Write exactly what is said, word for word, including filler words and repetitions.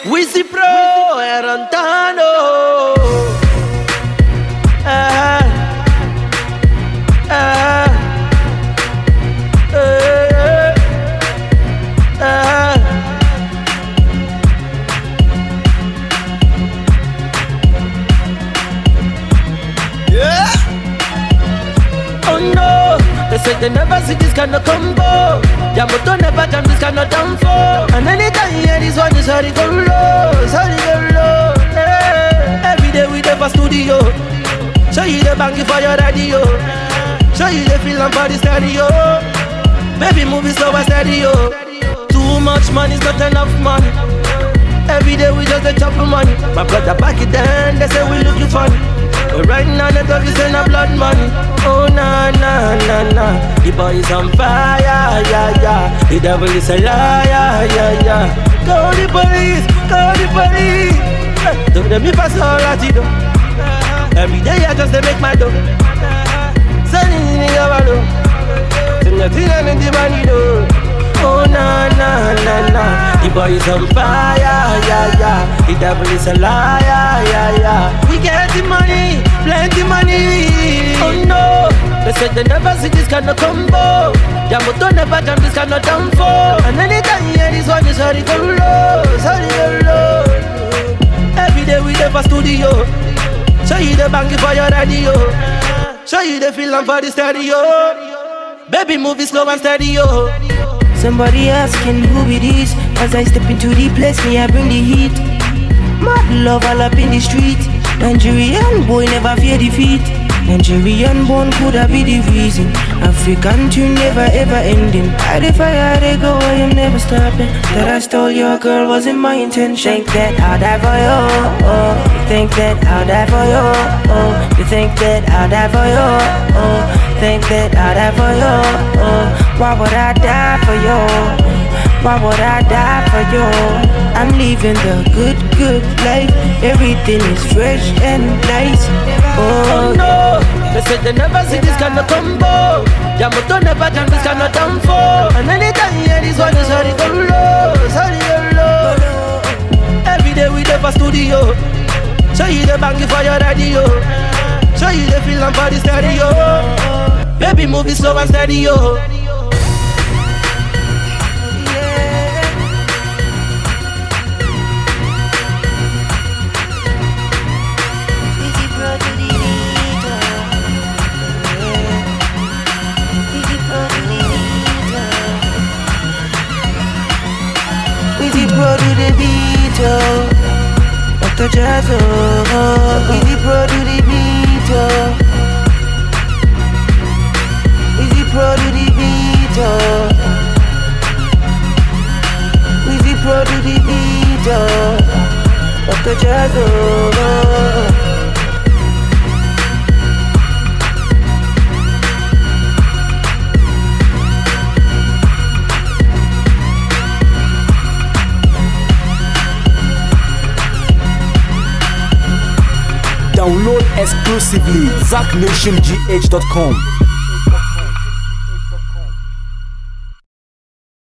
Wizzy Pro e Rantano. Eh, eh, eh, eh. Yeah. Oh no, they said they never see this kind of combo. Yamoto never jam this kind of damn for. And anytime you hear this one, you sorry go low, sorry go low. Yeah. Every day we there for studio. Show you the banky for your radio. Show you the feeling for the stereo. Baby movie slow and stereo. Too much money's not enough money. Every day we just a chop of money. My brother back it then, they say we looking funny. But right now the dog is in a blood money. Oh na na na na. The boy is on fire, yeah yeah. The devil is a liar, yeah yeah. Call the police, call the police. Don't let me pass all that you do. Every day I just make my dough. Sunny in your window. Nothing in the money though. Oh na na na na. The boy is on fire, yeah yeah. The devil is a liar, yeah yeah. We get the money, plenty money. Oh no, they said they never see this kind of combo. Yamoto never jam this kind of damn for. And anytime you hear this one, you sorry go low, sorry go low. Every day we there for studio. Show you the banky for your radio. Show you the feeling for the stereo. Baby movie slow and steady, yo. Somebody asking who it is. As I step into the place, me I bring the heat. Mad love all up in the street. Nigerian boy never fear defeat. Nigerian born could have be the reason. African tune never ever ending. How the fire they go, I am never stopping. That I stole your girl wasn't my intention. Think that I'll die for you, oh. You think that I'll die for you, oh. You think that I'll die for you, oh. Think that I'll die for you, oh. Why would I die for you? Why would I die for you? I'm living the good, good life. Everything is fresh and nice. Oh no, they said they never see this kind of combo. Yamoto never jam this kind of damn for. And anytime you hear this one, you sorry go low, sorry go low. Every day we there for studio. Show you the banky for your radio. Show you the feeling for the stereo. Baby movie slow and steady, yo. Wizzy Pro do the beat, oh. Doctor Jazz, oh. Wizzy Pro do the beat, oh. Wizzy Pro do the beat, oh. Wizzy Pro do the beat, oh. Doctor Jazz, oh. Download exclusively zack nation g h dot com.